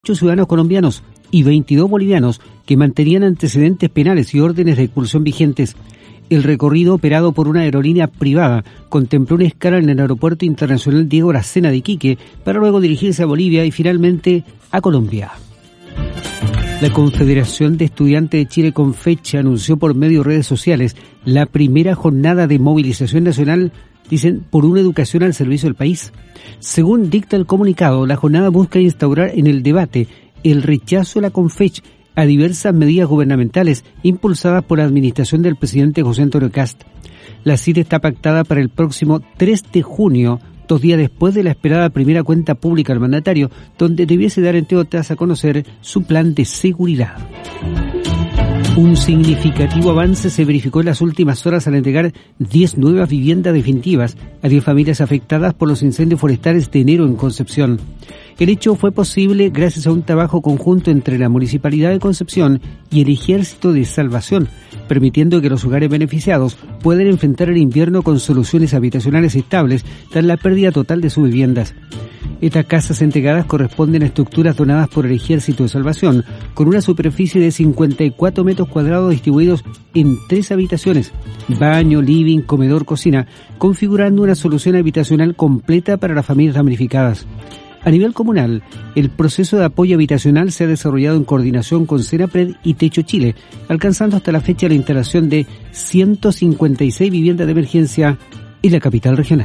8 ciudadanos colombianos y 22 bolivianos que mantenían antecedentes penales y órdenes de expulsión vigentes. El recorrido, operado por una aerolínea privada, contempló una escala en el Aeropuerto Internacional Diego Aracena de Iquique para luego dirigirse a Bolivia y finalmente a Colombia. La Confederación de Estudiantes de Chile, CONFECHE, anunció por medio de redes sociales la primera jornada de movilización nacional, dicen, por una educación al servicio del país. Según dicta el comunicado, la jornada busca instaurar en el debate el rechazo de la CONFECHE a diversas medidas gubernamentales impulsadas por la administración del presidente José Antonio Kast. La cita está pactada para el próximo 3 de junio, 2 días después de la esperada primera cuenta pública del mandatario, donde debiese dar entre otras a conocer su plan de seguridad. Un significativo avance se verificó en las últimas horas al entregar 10 nuevas viviendas definitivas a 10 familias afectadas por los incendios forestales de enero en Concepción. El hecho fue posible gracias a un trabajo conjunto entre la Municipalidad de Concepción y el Ejército de Salvación, permitiendo que los hogares beneficiados puedan enfrentar el invierno con soluciones habitacionales estables tras la pérdida total de sus viviendas. Estas casas entregadas corresponden a estructuras donadas por el Ejército de Salvación, con una superficie de 54 metros cuadrados distribuidos en 3 habitaciones, baño, living, comedor, cocina, configurando una solución habitacional completa para las familias damnificadas. A nivel comunal, el proceso de apoyo habitacional se ha desarrollado en coordinación con Senapred y Techo Chile, alcanzando hasta la fecha la instalación de 156 viviendas de emergencia en la capital regional.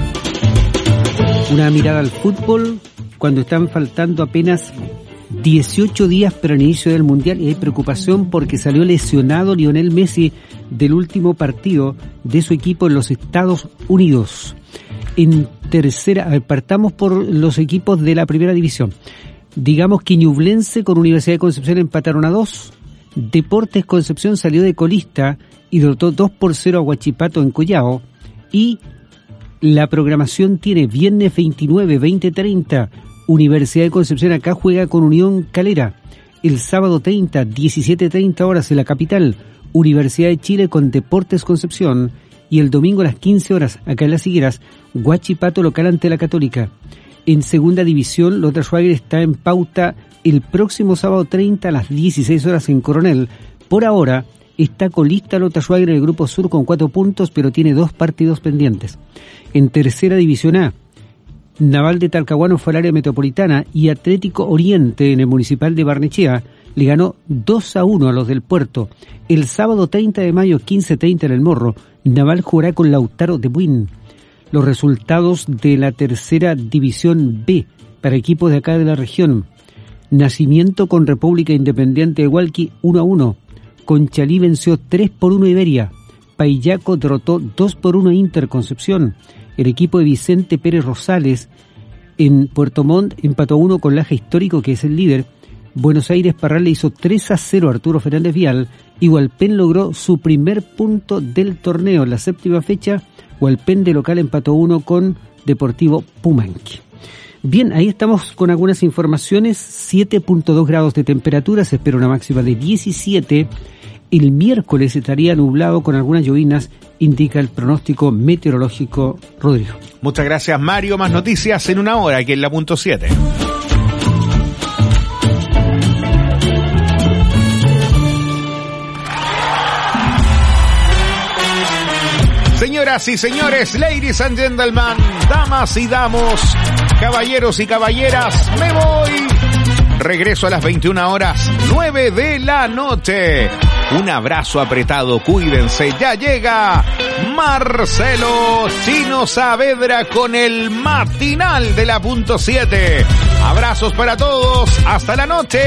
Una mirada al fútbol cuando están faltando apenas 18 días para el inicio del Mundial y hay preocupación porque salió lesionado Lionel Messi del último partido de su equipo en los Estados Unidos. En tercera, partamos por los equipos de la primera división. Digamos que Ñublense con Universidad de Concepción empataron a 2. Deportes Concepción salió de colista y derrotó 2-0 a Huachipato en Collao. Y la programación tiene viernes 29, 20:30. Universidad de Concepción acá juega con Unión Calera. El sábado 30, 17:30 horas en la capital. Universidad de Chile con Deportes Concepción. Y el domingo a las 15 horas, acá en Las Higueras, Huachipato local ante la Católica. En segunda división, Lota Schwager está en pauta el próximo sábado 30 a las 16 horas en Coronel. Por ahora, está colista Lota Schwager en el Grupo Sur con 4 puntos, pero tiene 2 partidos pendientes. En tercera división A, Naval de Talcahuano fue al área metropolitana y Atlético Oriente en el Municipal de Barnechea le ganó 2-1 a los del Puerto. El sábado 30 de mayo, 15:30 en el Morro, Naval jugará con Lautaro de Buin. Los resultados de la tercera división B para equipos de acá de la región. Nacimiento con República Independiente de Hualqui 1-1. Conchalí venció 3-1 Iberia. Paillaco derrotó 2-1 Inter Concepción. El equipo de Vicente Pérez Rosales en Puerto Montt empató 1 con Laja Histórico, que es el líder. Buenos Aires Parral le hizo 3-0 a Arturo Fernández Vial y Hualpén logró su primer punto del torneo en la séptima fecha. Hualpén de local empató 1 con Deportivo Pumanque. Bien, ahí estamos con algunas informaciones. 7.2 grados de temperatura, se espera una máxima de 17. El miércoles estaría nublado con algunas llovinas, indica el pronóstico meteorológico. Rodrigo. Muchas gracias, Mario. Más noticias en una hora aquí en la punto 7. Señoras y señores, ladies and gentlemen, damas y damos, caballeros y caballeras, me voy. Regreso a las 21 horas, 9 de la noche. Un abrazo apretado, cuídense, ya llega Marcelo Chino Saavedra con el matinal de la punto 7. Abrazos para todos, hasta la noche.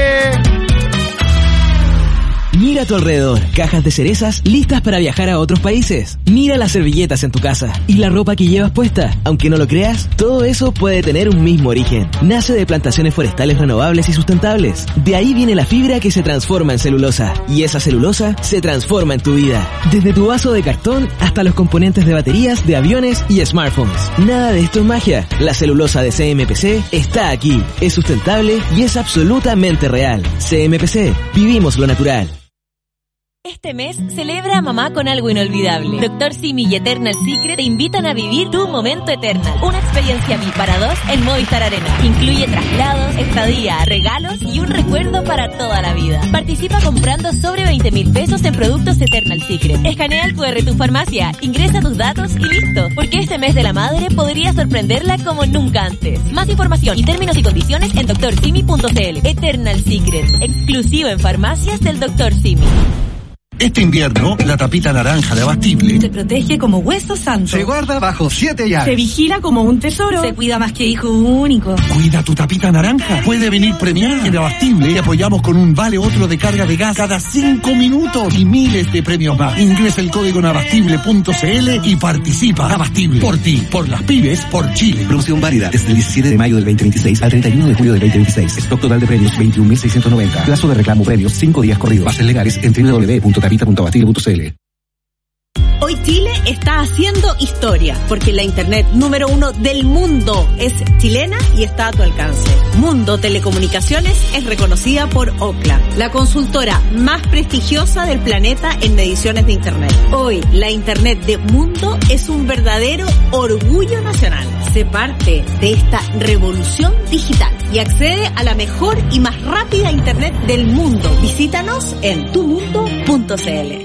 Mira a tu alrededor, cajas de cerezas listas para viajar a otros países. Mira las servilletas en tu casa y la ropa que llevas puesta. Aunque no lo creas, todo eso puede tener un mismo origen. Nace de plantaciones forestales renovables y sustentables. De ahí viene la fibra que se transforma en celulosa. Y esa celulosa se transforma en tu vida. Desde tu vaso de cartón hasta los componentes de baterías, de aviones y smartphones. Nada de esto es magia. La celulosa de CMPC está aquí. Es sustentable y es absolutamente real. CMPC, vivimos lo natural. Este mes celebra a mamá con algo inolvidable. Dr. Simi y Eternal Secret te invitan a vivir tu momento Eternal. Una experiencia VIP para dos en Movistar Arena. Incluye traslados, estadía, regalos y un recuerdo para toda la vida. Participa comprando sobre 20.000 pesos en productos Eternal Secret. Escanea el QR tu farmacia, ingresa tus datos y listo. Porque este mes de la madre podría sorprenderla como nunca antes. Más información y términos y condiciones en drsimi.cl. Eternal Secret, exclusivo en farmacias del Dr. Simi. Este invierno, la tapita naranja de Abastible se protege como hueso santo. Se guarda bajo 7 llaves. Se vigila como un tesoro. Se cuida más que hijo único. Cuida tu tapita naranja. Puede venir premiada. En Abastible te apoyamos con un vale otro de carga de gas cada 5 minutos y miles de premios más. Ingresa el código en abastible.cl y participa. Abastible. Por ti, por las pymes, por Chile. Promoción válida desde el 17 de mayo del 2026 al 31 de julio del 2026. Stock total de premios 21.690. Plazo de reclamo premios 5 días corridos. Bases legales en www.tapita.cl. Hoy Chile está haciendo historia, porque la internet número 1 del mundo es chilena y está a tu alcance. Mundo Telecomunicaciones es reconocida por Ookla, la consultora más prestigiosa del planeta en mediciones de internet. Hoy, la internet de Mundo es un verdadero orgullo nacional. Sé parte de esta revolución digital y accede a la mejor y más rápida internet del mundo. Visítanos en tumundo.cl.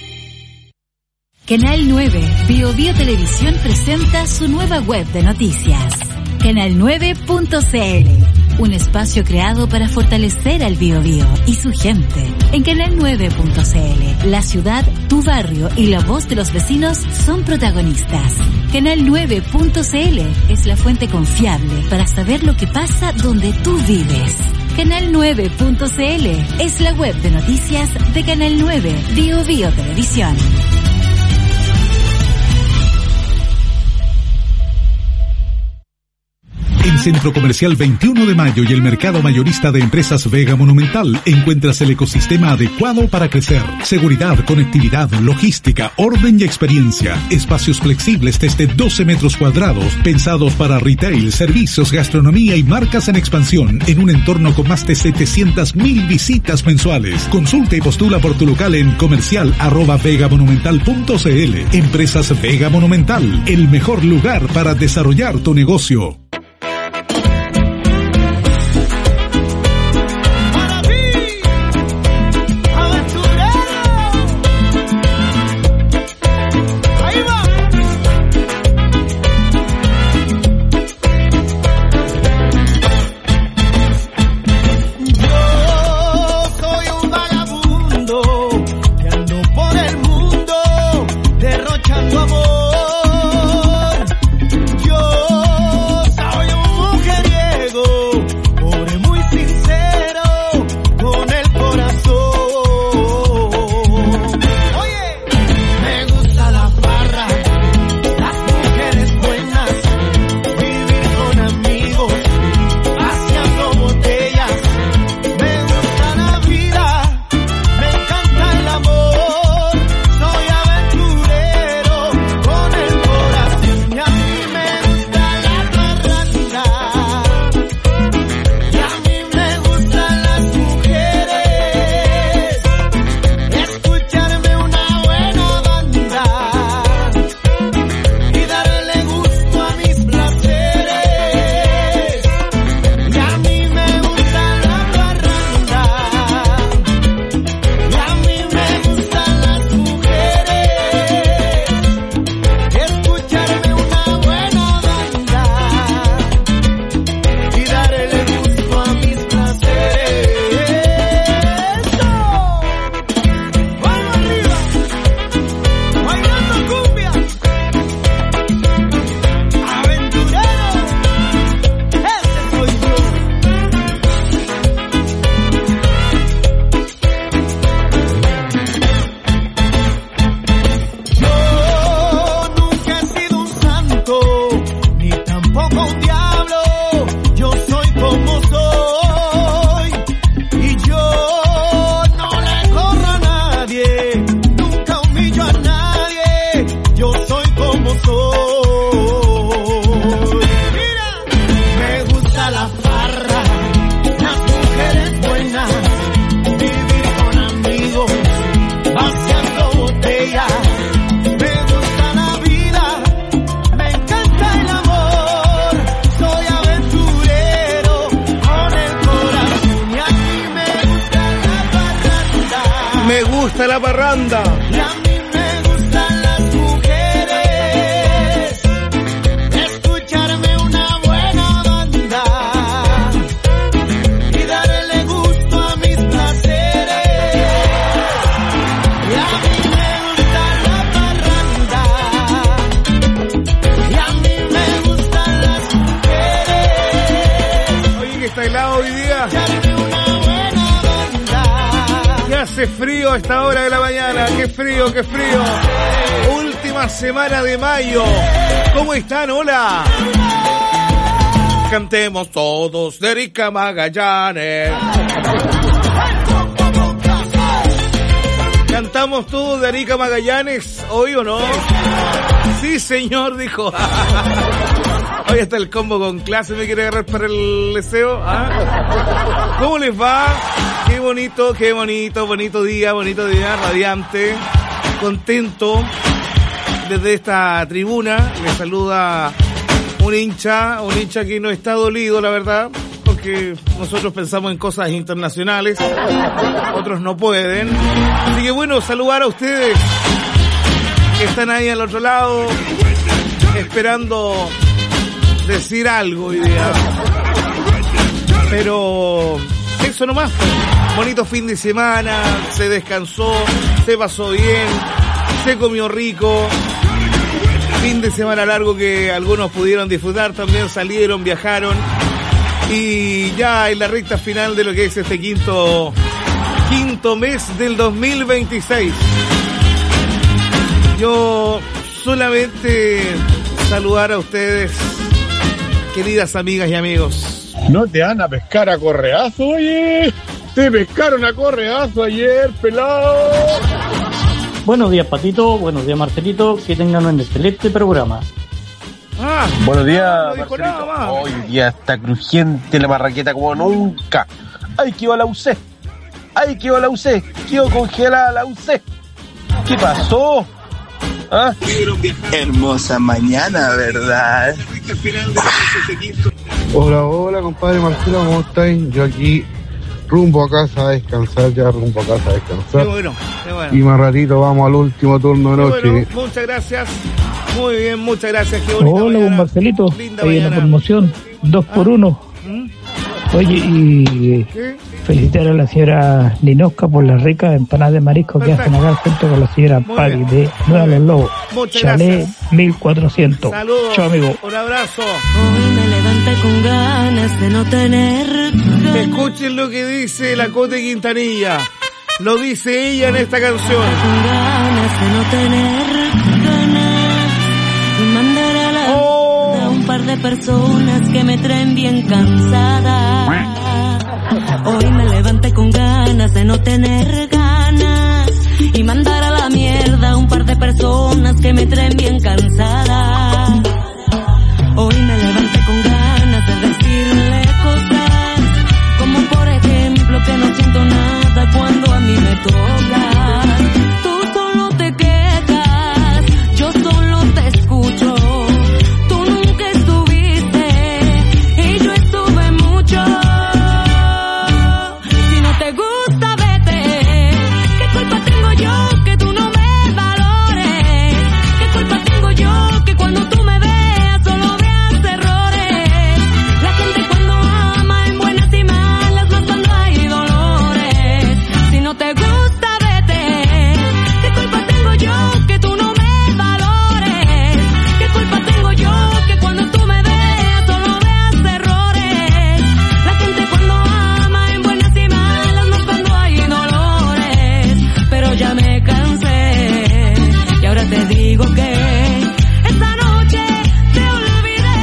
Canal 9, Bio Televisión presenta su nueva web de noticias. Canal9.cl, un espacio creado para fortalecer al Bio y su gente. En Canal9.cl, la ciudad, tu barrio y la voz de los vecinos son protagonistas. Canal9.cl es la fuente confiable para saber lo que pasa donde tú vives. Canal9.cl es la web de noticias de Canal 9, Bio Televisión. En Centro Comercial 21 de Mayo y el Mercado Mayorista de Empresas Vega Monumental encuentras el ecosistema adecuado para crecer. Seguridad, conectividad, logística, orden y experiencia. Espacios flexibles desde 12 metros cuadrados, pensados para retail, servicios, gastronomía y marcas en expansión, en un entorno con más de 700.000 visitas mensuales. Consulta y postula por tu local en comercial@vegamonumental.cl. Empresas Vega Monumental, el mejor lugar para desarrollar tu negocio. Derrochando amor, yo Me gusta la parranda. Y a mí me gustan las mujeres. Escucharme una buena banda y darle gusto a mis placeres. Y a mí me gusta la parranda. Y a mí me gustan las mujeres. Oye, que está helado hoy día. Hace frío a esta hora de la mañana, qué frío, qué frío. Última semana de mayo. ¿Cómo están? Hola. Cantemos todos de Erika Magallanes. ¿Cantamos todos de Erika Magallanes hoy o no? Sí, señor, dijo. Hoy está el combo con clase, me quiere agarrar para el deseo. ¿Ah? ¿Cómo les va? Qué bonito, bonito día, radiante, contento. Desde esta tribuna le saluda un hincha que no está dolido, la verdad, porque nosotros pensamos en cosas internacionales, otros no pueden. Así que bueno, saludar a ustedes que están ahí al otro lado, esperando decir algo hoy día. Pero eso nomás. Bonito fin de semana, se descansó, se pasó bien, se comió rico. Fin de semana largo que algunos pudieron disfrutar, también salieron, viajaron. Y ya en la recta final de lo que es este quinto mes del 2026. Yo solamente saludar a ustedes, queridas amigas y amigos. ¿No te van a pescar a correazo, oye? Te pescaron a correazo ayer, pelado. Buenos días, Patito. Buenos días, Marcelito. Que tengan un excelente programa. Buenos días, no dijo Marcelito. nada más. Hoy día está crujiente la marraqueta como nunca. ¡Ay, que iba la UC! ¡Ay, que iba la UC! ¡Quedó congelada la UC! ¿Qué pasó? ¿Ah? Hermosa mañana, ¿verdad? Hola, compadre Marcelo, ¿cómo estáis? Yo aquí rumbo a casa a descansar, Qué bueno. Y más ratito vamos al último turno de noche. Bueno, muchas gracias. Muy bien, muchas gracias. Qué bonita Hola, mañana. Marcelito. Linda Ahí en la mañana. promoción, 2x1. Oye, y ¿Qué? felicitar a la señora Linosca por las ricas empanadas de marisco que hacen acá junto con la señora Muy Pagui bien. de Nueva Los Lobos. Muchas Chalet gracias. 1400. Saludos. Chao, amigo. Un abrazo. Hoy me levanté con ganas de no tener ganas. Escuchen lo que dice la Cote Quintanilla. Lo dice ella en esta canción. Con ganas de no tener ganas. Y mandar a la a un par de personas que me traen bien cansada. Hoy me levanté con ganas de no tener ganas. Y mandar a la mierda a un par de personas que me traen bien cansada. Hoy me levanté con ganas de decirle cosas, como por ejemplo que no siento nada cuando a mí me toca. Tú solo te quejas, yo solo te escucho. Tú nunca estuviste y yo estuve mucho. Si no te gusta, vete. ¿Qué culpa tengo yo que tú no me valores? ¿Qué culpa tengo yo que cuando tú me veas solo veas errores? La gente cuando ama en buenas y malas, más cuando hay dolores. Si no te gusta, vete. ¿Qué culpa tengo yo que tú no me valores? ¿Qué culpa tengo yo que cuando tú me veas solo veas errores? La gente cuando ama en buenas y malas, más cuando hay dolores. Pero ya me cansé y ahora te digo que esta noche te olvidé.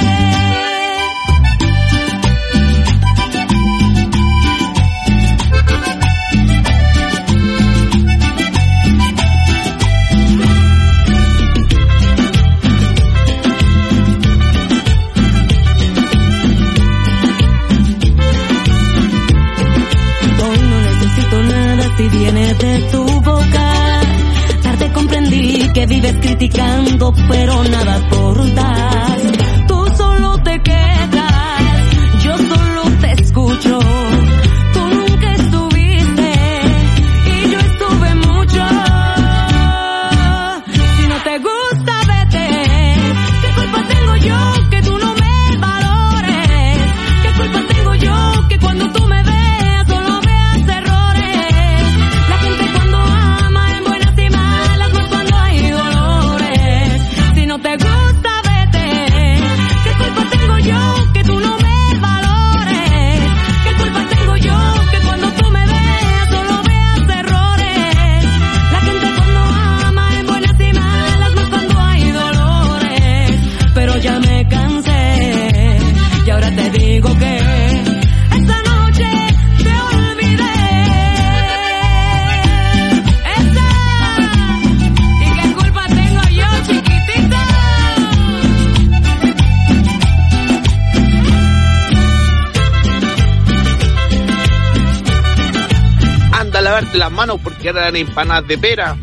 Hoy no necesito nada si viene de tu boca. Tarde comprendí que vives criticando, pero nada aportas. Tú solo te quejas, yo solo te escucho. Tú nunca estuviste y yo estuve lavarte las manos porque ahora dan empanadas de pera.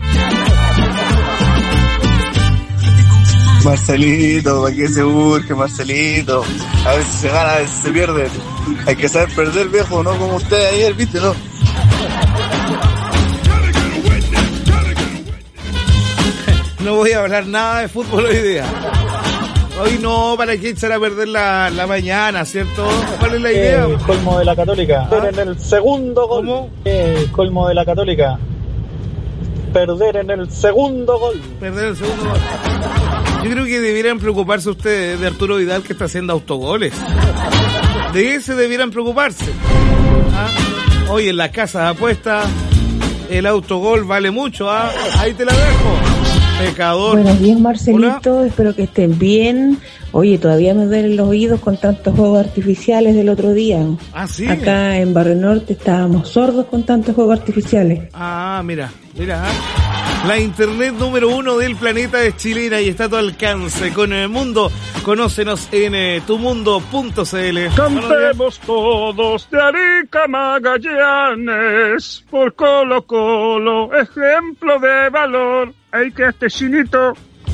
Marcelito, ¿para qué se urge, Marcelito? A veces se gana, a veces se pierde. Hay que saber perder, viejo, no como usted ayer, ¿viste, no? No voy a hablar nada de fútbol hoy día. Hoy no, ¿para qué echar a perder la mañana, cierto? ¿Cuál es la idea? Colmo de la Católica. Perder en el segundo gol. ¿Cómo? Colmo de la Católica. Perder en el segundo gol. Perder el segundo gol. Yo creo que debieran preocuparse ustedes de Arturo Vidal, que está haciendo autogoles. De ese debieran preocuparse. Hoy en las casas de apuestas el autogol vale mucho. Ahí te la dejo. Pecador. Buenos días, Marcelito. Hola. Espero que estén bien. Oye, todavía me duelen los oídos con tantos juegos artificiales del otro día. Ah, sí. Acá en Barrio Norte estábamos sordos con tantos juegos artificiales. Mira. La internet número 1 del planeta es chilena y está a tu alcance. Con el mundo, conócenos en tumundo.cl. Cantemos todos de Arica Magallanes, por Colo Colo, ejemplo de valor. Hay que este chinito.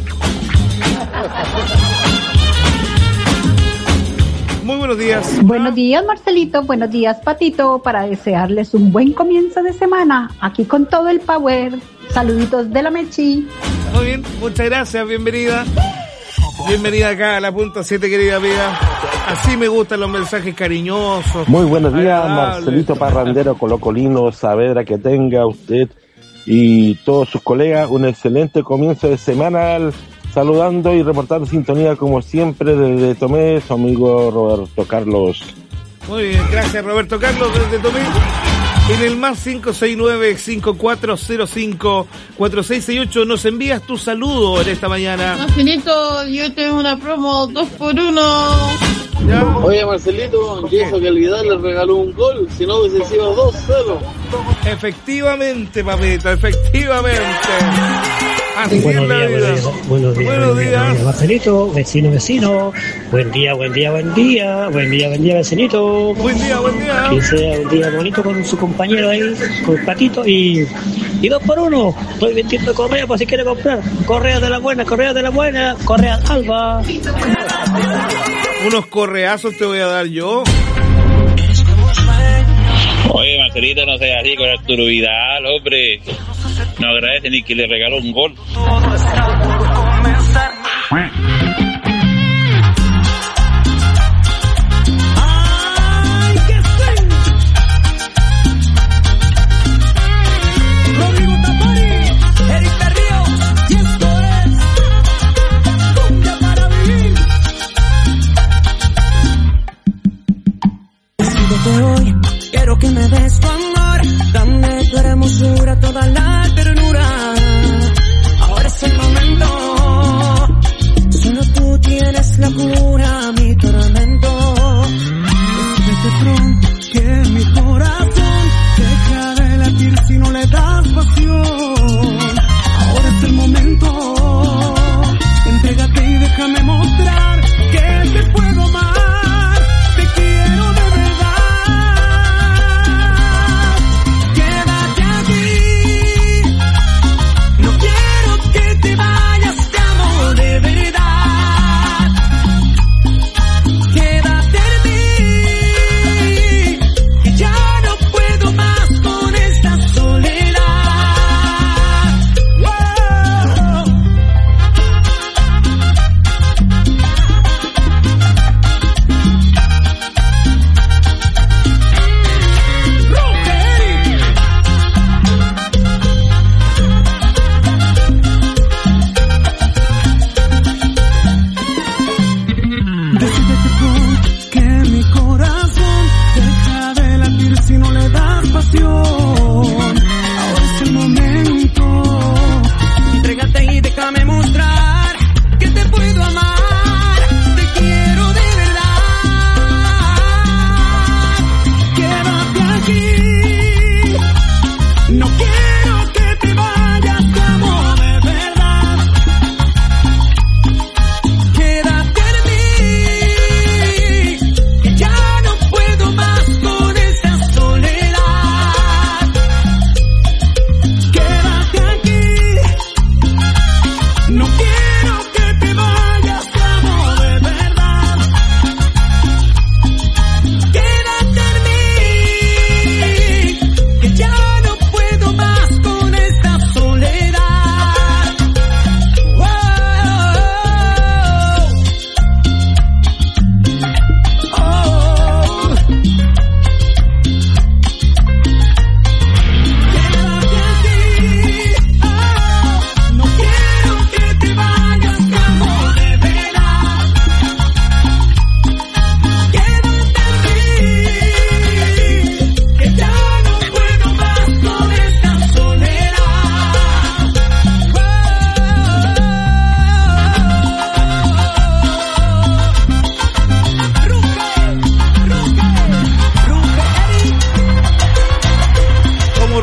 Muy buenos días. Buenos días, Marcelito. Buenos días, Patito. Para desearles un buen comienzo de semana. Aquí con todo el power. Saluditos de la Mechi. Muy bien, muchas gracias. Bienvenida. Bienvenida acá a la punta 7, querida amiga. Así me gustan los mensajes cariñosos. Muy buenos días, agradables. Marcelito Parrandero, colocolino, Saavedra, que tenga usted y todos sus colegas un excelente comienzo de semana. Saludando y reportando sintonía como siempre desde Tomé, su amigo Roberto Carlos. Muy bien, gracias Roberto Carlos desde Tomé. En el más 569-5405-4668 nos envías tu saludo en esta mañana. Marcelito, yo tengo una promo 2x1. ¿Ya? Oye, Marcelito, y eso que el Vidal le regaló un gol, si no hubiese sido 2-0. Efectivamente, papito, efectivamente. Así Buenos es la días, vida. buenos días, Marcelito, vecino. Buen día, vecinito. Buen día. Que sea un día bonito con su compañero ahí, con el Patito. Y 2x1. Estoy vendiendo correa por si quiere comprar. Correa de la buena, correa Alba. Unos correazos te voy a dar yo. Oye, Marcelito, no seas así con Arturo Vidal, hombre. No agradece ni que le regaló un gol. Rodrigo Tapari, Eric Berrío, y esto es Cumbia para Vivir. Decídete hoy, quiero que me des tu amor, dame tu hermosura, toda la ternura. Ahora es el momento, solo tú tienes la cura, mi tormento. Decídete pronto que mi corazón deja de latir si no le das pasión. Ahora es el momento, entrégate y déjame mostrar que te puedo amar, te quiero de verdad. Quédate aquí, no quiero que te vayas, te amo de verdad. Quédate en mí, que ya no puedo más con esta soledad. Wow. Decídete pronto que mi corazón deja de latir si no le das pasión. Ahora es el momento, Entrégate y déjame mostrar que te puedo amar, te quiero de verdad. quédate aquí. No quiero que te vayas, te amo de verdad. Quédate en mí, que ya no puedo más con esta soledad.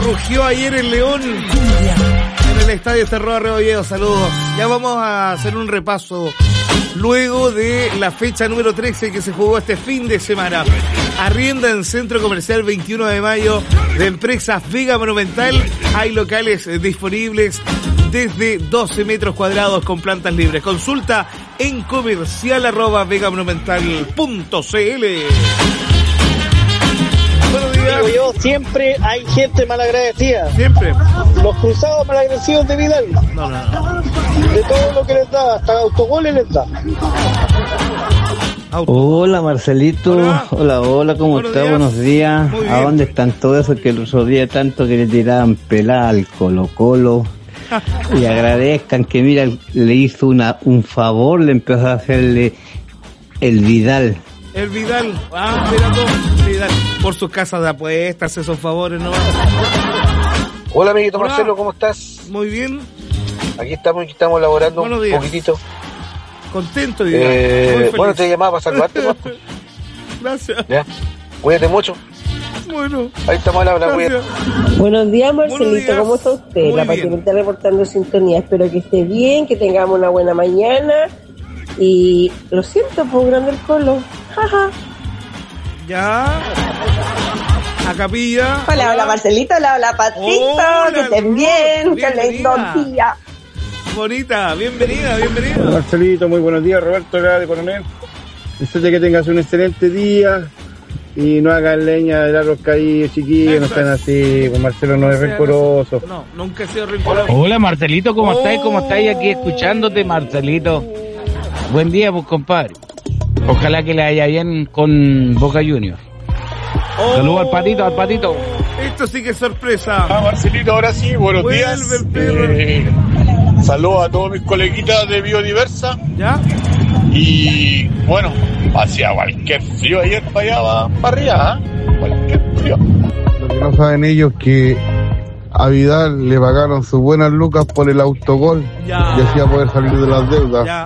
rugió ayer el León en el Estadio Cerro Rebolledo. Saludos. Ya vamos a hacer un repaso luego de la fecha número 13 que se jugó este fin de semana. Arrienda en Centro Comercial 21 de mayo de Empresas Vega Monumental. Hay locales disponibles desde 12 metros cuadrados con plantas libres. Consulta en comercial@vegamonumental.cl. Buenos días. Digo yo, siempre hay gente malagradecida. Siempre. Los cruzados malagradecidos de Vidal. No. De todo lo que les da, hasta autogoles les da. Hola Marcelito, hola, ¿cómo estás? Buenos días. ¿A dónde están todos esos que el otro día tanto que le tiraban pelada al Colo-Colo? Y agradezcan que mira, le hizo un favor, le empezó a hacerle el Vidal. El Vidal, mira tú, Vidal, por sus casas de apuestas, esos favores, ¿no? Hola amiguito Marcelo, ¿cómo estás? Muy bien. Aquí estamos elaborando un poquitito. Contento, bueno, te llamaba para saludarte, ¿no? Gracias. Ya, cuídate mucho. Bueno. Ahí estamos al habla, cuídate. Buenos días, Marcelito, Buenos días. ¿cómo está usted? Muy La bien. Patinita reportando sintonía. Espero que esté bien, que tengamos una buena mañana. Y lo siento, por grande el Colo. Jaja. Ya. A Capilla. Hola, Marcelito, hola, Patito. Hola, que estén bien, que lindo día. Bonita, bienvenida. Marcelito, muy buenos días. Roberto, acá de Coronel. Deseo que tengas un excelente día y no hagan leña de largos caídos, chiquillos. No están así, pues Marcelo no es rencoroso. No, nunca he sido rencoroso. Hola Marcelito, ¿cómo estáis? ¿Cómo estáis aquí escuchándote, Marcelito? Buen día, pues compadre. Ojalá que le vaya bien con Boca Juniors. Saludos al patito. Esto sí que es sorpresa. Marcelito, ahora sí, buenos días. Saludos a todos mis coleguitas de Biodiversa. ¿Ya? Y bueno, hacía cualquier frío ayer para allá, para arriba, cualquier frío. Lo que no saben ellos que a Vidal le pagaron sus buenas lucas por el autogol y así a poder salir de las deudas. Ya.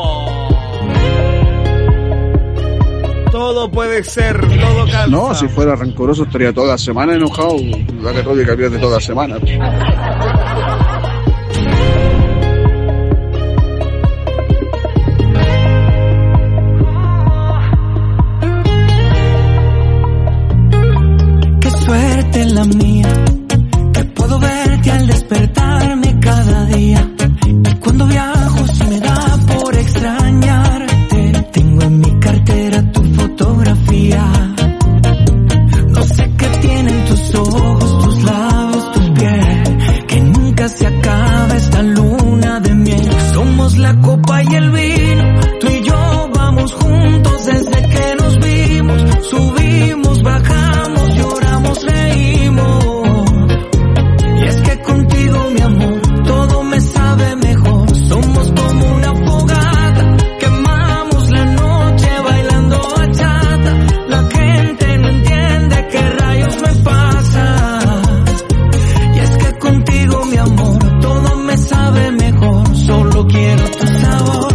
Todo puede ser, todo calza. No, si fuera rencoroso estaría toda la semana enojado. La Católica pierde toda la semana. Qué suerte la mía, que puedo verte al despertarme cada día. Y cuando viajo se me da por extrañarte. Tengo en mi cartera tu fotografía. No sé qué tienen tus ojos, tus labios, tus piel, que nunca se acaba esta luna de miel. Somos la copa y el vino, tú y yo vamos juntos desde que nos vimos. Subimos, bajamos, lloramos, reímos. Y es que contigo, mi amor, todo me sabe mejor. Somos como una fogata, quemamos la noche bailando bachata. La gente no entiende qué rayos me pasa. Y es que contigo, mi amor, todo me sabe mejor. Solo quiero tu sabor.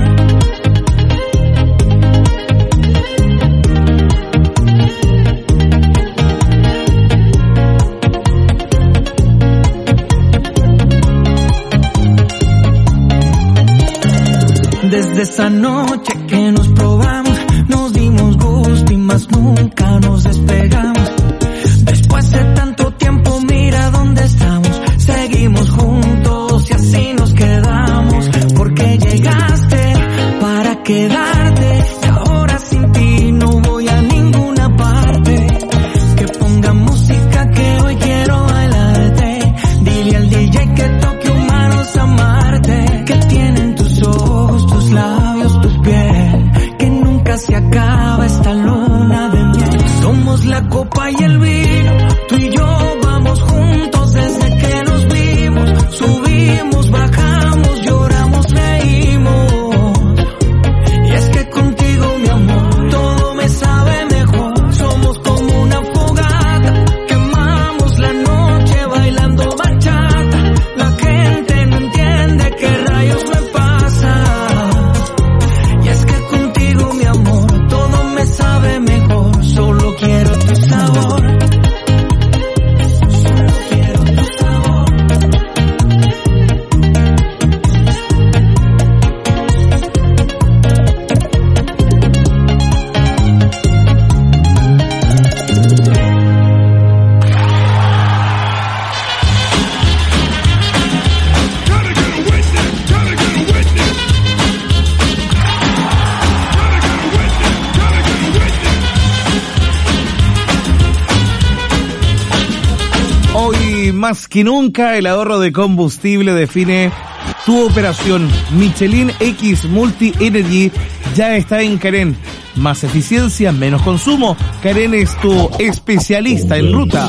Desde esa noche que nos probamos, nos dimos gusto y más nunca nos despegamos. Después de tanto tiempo, mira dónde estamos. Seguimos juntos y así nos quedamos. Porque llegaste para quedarte y ahora sin ti no voy a ninguna parte. Que ponga música que hoy quiero bailarte. Dile al DJ que toque humanos amarte. Que tienen tus ojos, tus labios, tu piel, que nunca se acaba esta luna de miel. Somos Hoy más que nunca el ahorro de combustible define tu operación. Michelin X Multi Energy ya está en Carén. Más eficiencia, menos consumo. Carén es tu especialista en ruta.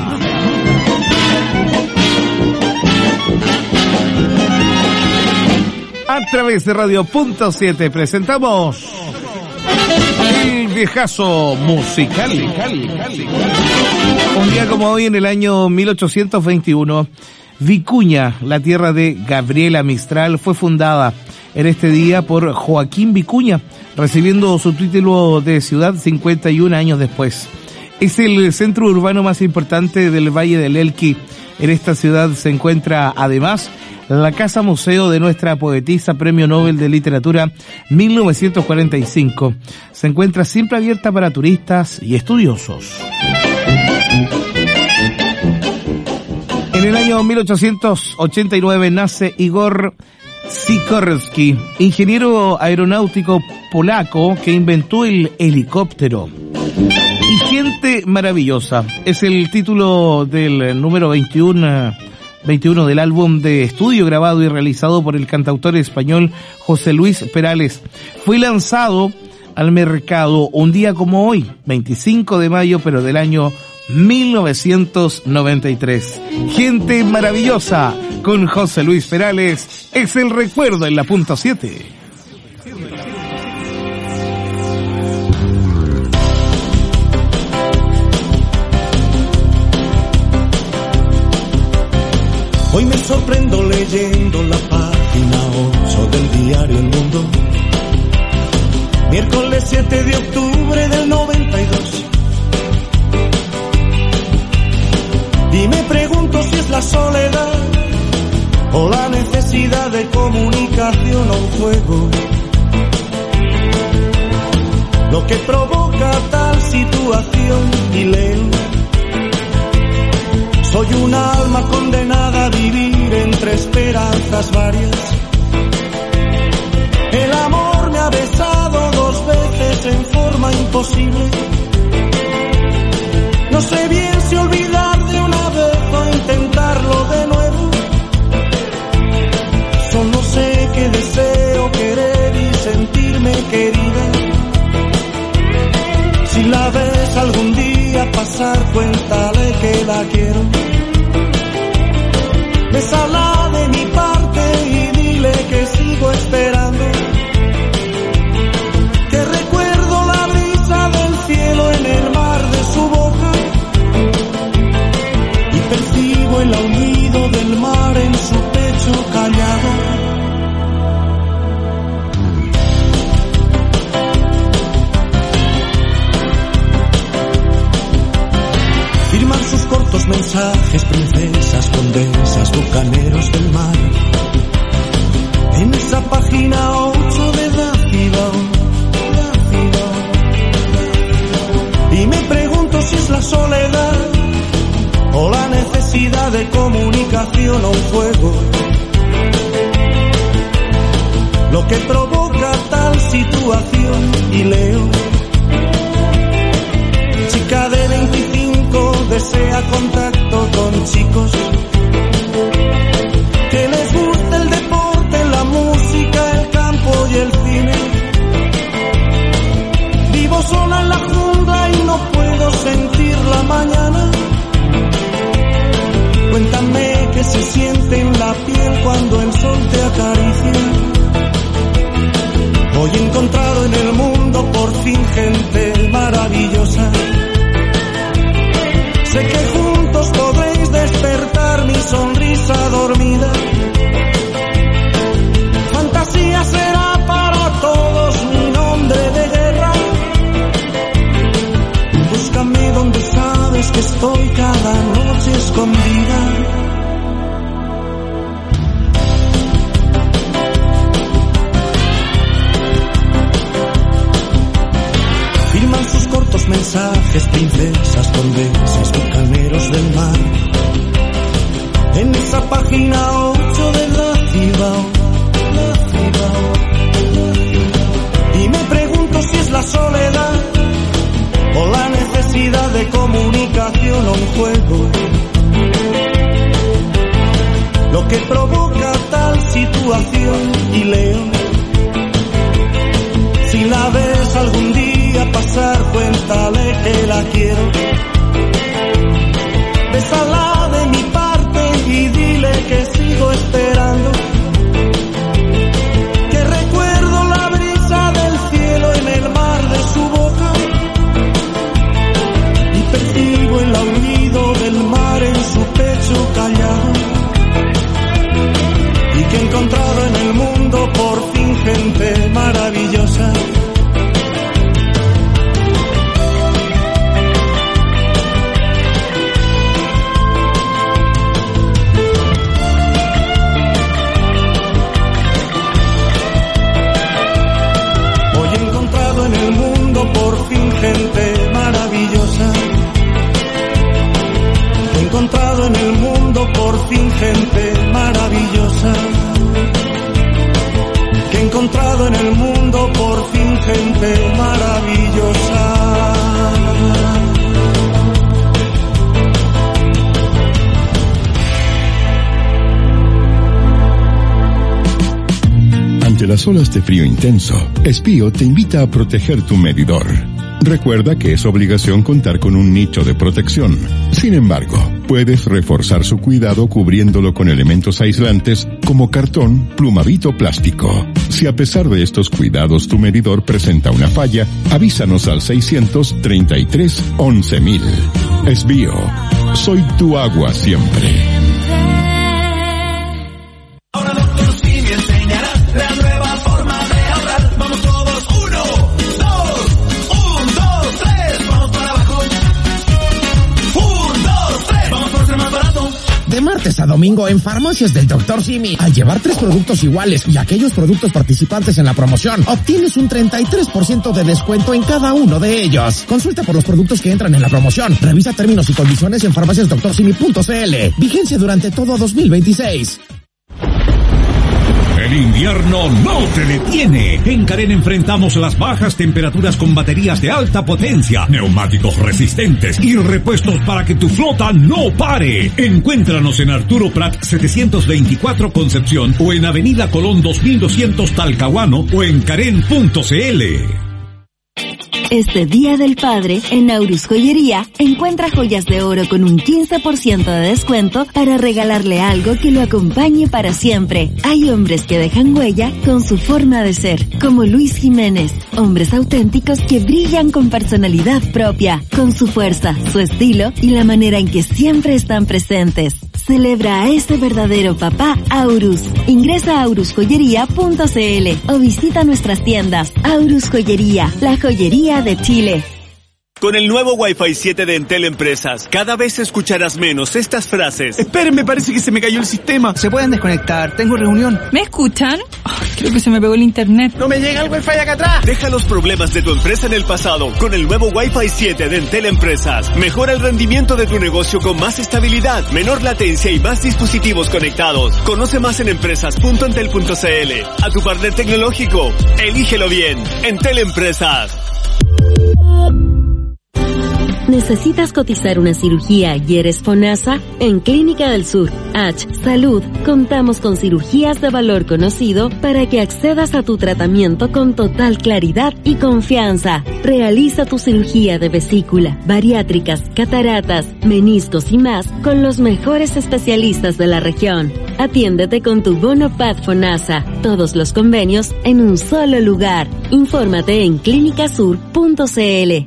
A través de Radio Punto 7 presentamos el viejazo musical. Un día como hoy, en el año 1821, Vicuña, la tierra de Gabriela Mistral, fue fundada en este día por Joaquín Vicuña, recibiendo su título de ciudad 51 años después. Es el centro urbano más importante del Valle del Elqui. En esta ciudad se encuentra además la Casa Museo de nuestra poetisa, Premio Nobel de Literatura 1945. Se encuentra siempre abierta para turistas y estudiosos. En el año 1889 nace Igor Sikorsky, ingeniero aeronáutico polaco que inventó el helicóptero. Y gente maravillosa es el título del número 21 del álbum de estudio grabado y realizado por el cantautor español José Luis Perales. Fue lanzado al mercado un día como hoy, 25 de mayo, pero del año 1993. Gente maravillosa con José Luis Perales es el recuerdo en la Punto 7. Hoy me sorprendo leyendo la página 8 del diario El Mundo. Miércoles 7 de octubre del 92. Y me pregunto si es la soledad o la necesidad de comunicación o un juego lo que provoca tal situación. Y leo: soy un alma condenada a vivir entre esperanzas varias. El amor me ha besado 2 veces en forma imposible. No sé bien si olvidar de una vez o intentarlo de nuevo. Solo sé que deseo querer y sentirme querida. Si la ves algún día pasar, cuéntale que la quiero. Bésala de mi parte y dile que sigo esperando. Que recuerdo la brisa del cielo en el mar de su boca. Y percibo el aullido del mar en su pecho callado. Firman sus cortos mensajes princesas, condesas, bucaneros del mar. En esa página 8 de Dácila. Y me pregunto si es la soledad o la necesidad de comunicación o un juego lo que provoca tal situación. Y leo: chica de 25 desea contacto con chicos que les guste el deporte, la música, el campo y el cine. Vivo sola en la jungla y no puedo sentir la mañana. Cuéntame qué se siente en la piel cuando el sol te acaricia. Hoy he encontrado en el mundo por fin gente maravillosa. Sé que juntos podréis despertar mi sonrisa dormida. Fantasía será para todos mi nombre de guerra. Búscame donde sabes que estoy cada noche escondida. Firman sus cortos mensajes princesas, condesas, bucaneros del mar. En esa página 8 de la ciudad. Y me pregunto si es la soledad o la necesidad de comunicación o un juego callado y que he encontrado en el mundo por fin gente maravillosa. Hoy he encontrado en el mundo por fin gente maravillosa. He encontrado en el mundo por fin gente maravillosa. Que he encontrado en el mundo por fin gente maravillosa. Ante las olas de frío intenso, Espío te invita a proteger tu medidor. Recuerda que es obligación contar con un nicho de protección. Sin embargo, puedes reforzar su cuidado cubriéndolo con elementos aislantes como cartón, plumavit o plástico. Si a pesar de estos cuidados tu medidor presenta una falla, avísanos al 633 11.000. Espío, soy tu agua siempre. Martes a domingo en Farmacias del Dr. Simi. Al llevar 3 productos iguales y aquellos productos participantes en la promoción, obtienes un 33% de descuento en cada uno de ellos. Consulta por los productos que entran en la promoción. Revisa términos y condiciones en farmaciasdrsimi.cl. Vigencia durante todo 2026. El invierno no te detiene. En Karen enfrentamos las bajas temperaturas con baterías de alta potencia, neumáticos resistentes y repuestos para que tu flota no pare. Encuéntranos en Arturo Prat 724 Concepción o en Avenida Colón 2200 Talcahuano o en karen.cl. Este Día del Padre, en Aurus Joyería, encuentra joyas de oro con un 15% de descuento para regalarle algo que lo acompañe para siempre. Hay hombres que dejan huella con su forma de ser, como Luis Jiménez. Hombres auténticos que brillan con personalidad propia, con su fuerza, su estilo y la manera en que siempre están presentes. Celebra a ese verdadero papá Aurus. Ingresa a aurusjoyería.cl o visita nuestras tiendas. Aurus Joyería, la joyería de Chile. Con el nuevo Wi-Fi 7 de Entel Empresas, cada vez escucharás menos estas frases. Esperen, parece que se me cayó el sistema. Se pueden desconectar, tengo reunión. ¿Me escuchan? Ay, creo que se me pegó el internet. ¡No me llega el Wi-Fi acá atrás! Deja los problemas de tu empresa en el pasado con el nuevo Wi-Fi 7 de Entel Empresas. Mejora el rendimiento de tu negocio con más estabilidad, menor latencia y más dispositivos conectados. Conoce más en empresas.entel.cl. A tu partner tecnológico, elígelo bien. Entel Empresas. ¿Necesitas cotizar una cirugía y eres FONASA? En Clínica del Sur, H Salud, contamos con cirugías de valor conocido para que accedas a tu tratamiento con total claridad y confianza. Realiza tu cirugía de vesícula, bariátricas, cataratas, meniscos y más con los mejores especialistas de la región. Atiéndete con tu bono PAD FONASA. Todos los convenios en un solo lugar. Infórmate en clinicasur.cl.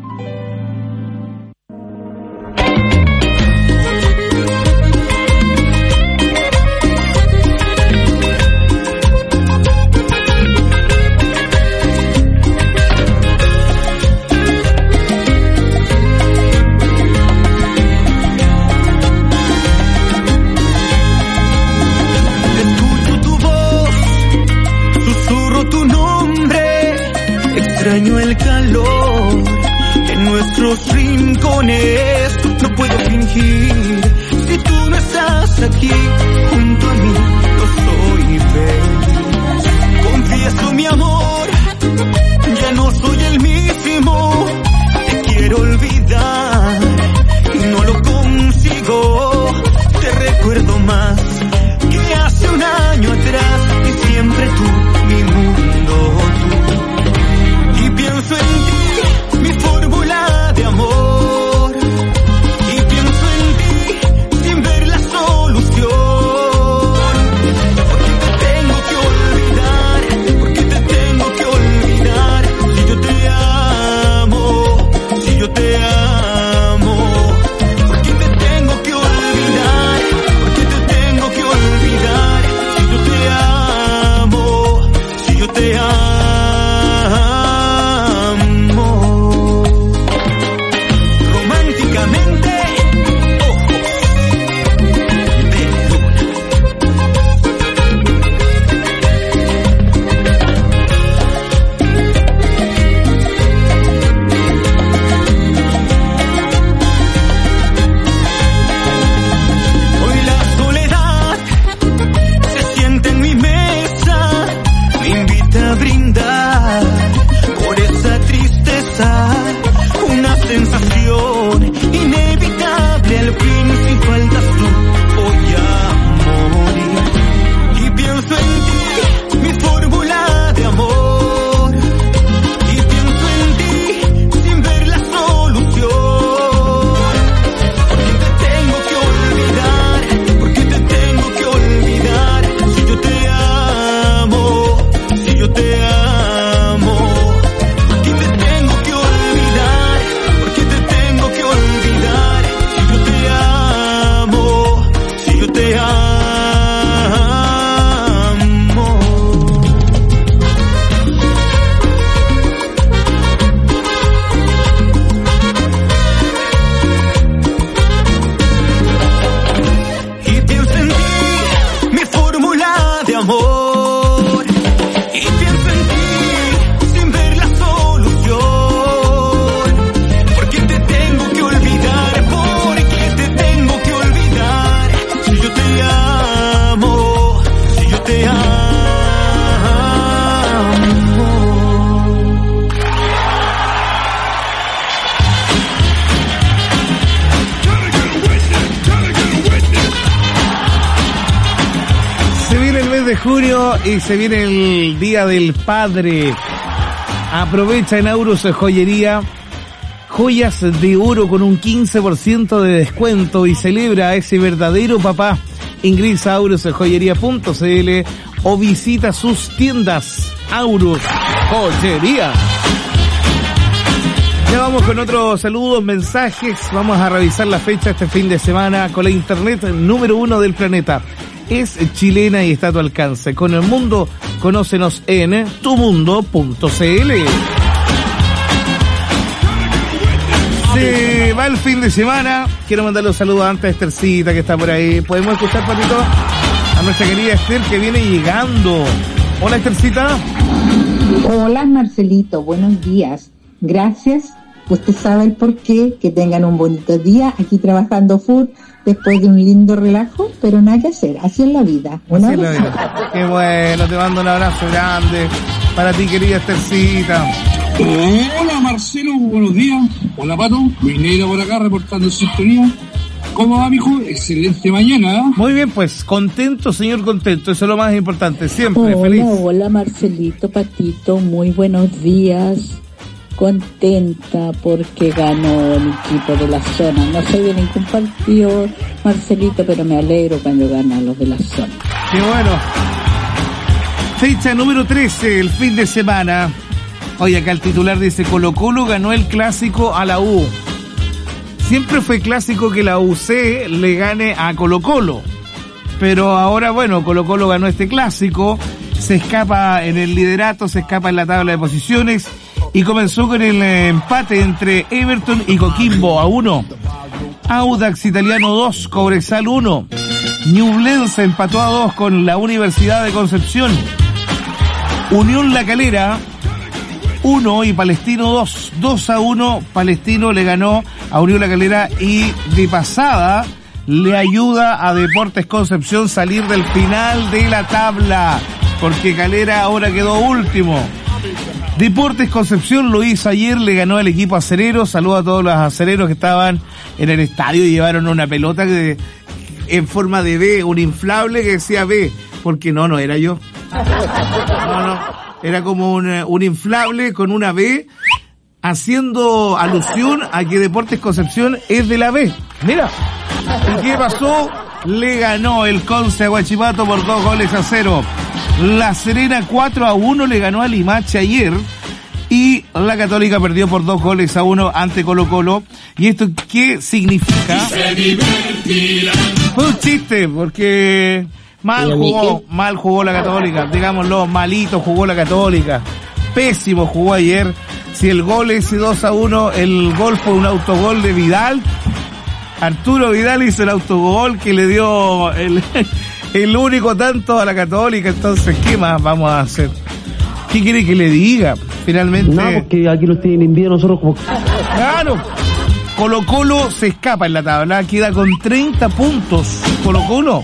Extraño el calor en nuestros rincones. No puedo fingir si tú no estás aquí junto a mí. No soy feliz. Confieso mi amor, ya no soy el mismo. Te quiero olvidar y no lo consigo. Te recuerdo más que hace un año atrás y siempre tú, mi mundo, tú. Pienso en ti, mi fórmula de amor. Y pienso en ti, de junio y se viene el Día del Padre. Aprovecha en Aurus Joyería joyas de oro con un 15% de descuento y celebra a ese verdadero papá. Ingresa a aurusjoyería.cl o visita sus tiendas. Aurus Joyería. Ya vamos con otros saludos, mensajes. Vamos a revisar la fecha este fin de semana con la internet número 1 del planeta. Es chilena y está a tu alcance. Con el mundo, conócenos en tumundo.cl. Se va el fin de semana. Quiero mandarle un saludo antes a Esthercita que está por ahí. ¿Podemos escuchar, Patito? A nuestra querida Esther que viene llegando. Hola, Esthercita. Hola, Marcelito. Buenos días. Gracias. Usted sabe el porqué. Que tengan un bonito día aquí trabajando full después de un lindo relajo, pero nada que hacer. Así es la vida. Un abrazo. Qué bueno. Te mando un abrazo grande para ti, querida Esthercita. Hola Marcelo, buenos días. Hola Pato, Luis Neira por acá reportando en sintonía. ¿Cómo va, mijo? Excelente mañana, ¿eh? Muy bien, pues, contento, señor, contento. Eso es lo más importante, siempre, hola, feliz. Hola, Marcelito, Patito, muy buenos días. Contenta porque ganó el equipo de la zona. No soy de ningún partido, Marcelito, pero me alegro cuando ganan los de la zona. Qué bueno. Fecha número 13, el fin de semana. Oye, acá el titular dice, Colo-Colo ganó el clásico a la U. Siempre fue clásico que la UC le gane a Colo-Colo. Pero ahora, bueno, Colo-Colo ganó este clásico, se escapa en el liderato, se escapa en la tabla de posiciones y comenzó con el empate entre Everton y Coquimbo a 1. Audax Italiano 2, Cobresal 1. Ñublense empató a 2 con la Universidad de Concepción. Unión La Calera 1 y Palestino 2. 2-1, Palestino le ganó a Unión La Calera y de pasada le ayuda a Deportes Concepción salir del final de la tabla, porque Calera ahora quedó último. Deportes Concepción lo hizo ayer, le ganó al equipo acerero. Saludos a todos los acereros que estaban en el estadio y llevaron una pelota que en forma de B, un inflable que decía B, porque no era yo. No. Era como un inflable con una B, haciendo alusión a que Deportes Concepción es de la B. Mira. ¿Y qué pasó? Le ganó el Conce a Huachipato por 2-0. La Serena 4-1 le ganó a Limache ayer. Y la Católica perdió por 2-1 ante Colo-Colo. ¿Y esto qué significa? Fue un chiste, porque mal jugó la Católica, digámoslo, malito jugó la Católica, pésimo jugó ayer. Si el gol ese 2-1, el gol fue un autogol de Vidal, Arturo Vidal hizo el autogol que le dio el único tanto a la Católica. Entonces, ¿qué más vamos a hacer? ¿Qué quiere que le diga? Finalmente... No, porque aquí los tienen envidia nosotros como... Claro, Colo-Colo se escapa en la tabla, queda con 30 puntos. Colo-Colo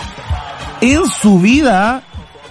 en su vida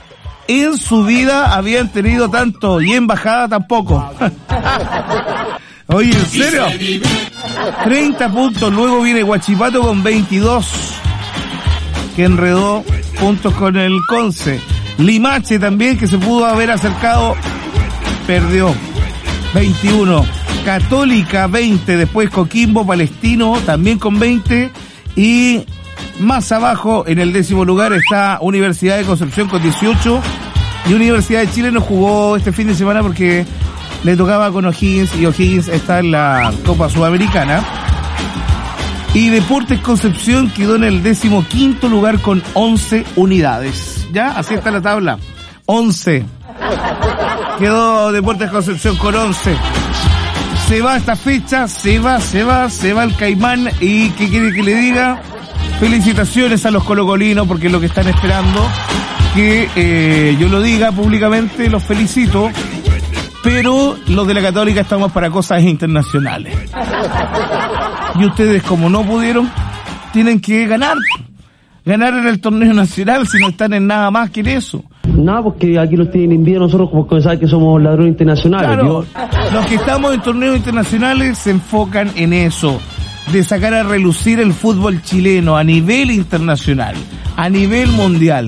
habían tenido tanto y en bajada tampoco. Oye, ¿en serio? 30 puntos, luego viene Huachipato con 22, que enredó puntos con el Conce. Limache también, que se pudo haber acercado, perdió 21. Católica 20, después Coquimbo, Palestino también con 20 y... Más abajo, en el 10º lugar, está Universidad de Concepción con 18. Y Universidad de Chile no jugó este fin de semana porque le tocaba con O'Higgins. Y O'Higgins está en la Copa Sudamericana. Y Deportes Concepción quedó en el 15º lugar con 11 unidades. ¿Ya? Así está la tabla. 11. Quedó Deportes Concepción con 11. Se va esta fecha, se va el Caimán. ¿Y qué quiere que le diga? Felicitaciones a los colocolinos porque es lo que están esperando que yo lo diga públicamente, los felicito, pero los de la Católica estamos para cosas internacionales. Y ustedes, como no pudieron, tienen que ganar en el torneo nacional si no están en nada más que en eso. No, porque aquí los tienen envidia nosotros como saben que somos ladrones internacionales. Claro, los que estamos en torneos internacionales se enfocan en eso, de sacar a relucir el fútbol chileno a nivel internacional, a nivel mundial.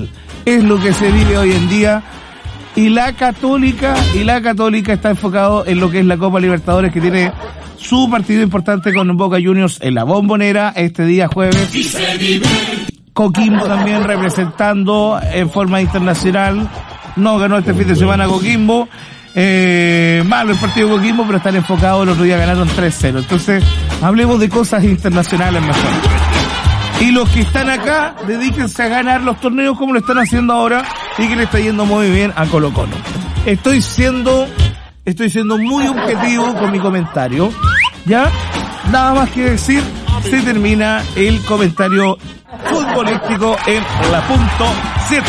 es lo que se vive hoy en día. Y la Católica está enfocado en lo que es la Copa Libertadores, que tiene su partido importante con Boca Juniors en la Bombonera este día jueves. Coquimbo también representando en forma internacional. No ganó este fin de semana Coquimbo. Malo el partido de Coquimbo, pero están enfocados. El otro día ganaron 3-0. Entonces, hablemos de cosas internacionales mejor. Y los que están acá, dedíquense a ganar los torneos como lo están haciendo ahora y que le está yendo muy bien a Colo-Colo. Estoy siendo muy objetivo con mi comentario. ¿Ya? Nada más que decir, se termina el comentario futbolístico en la punto 7.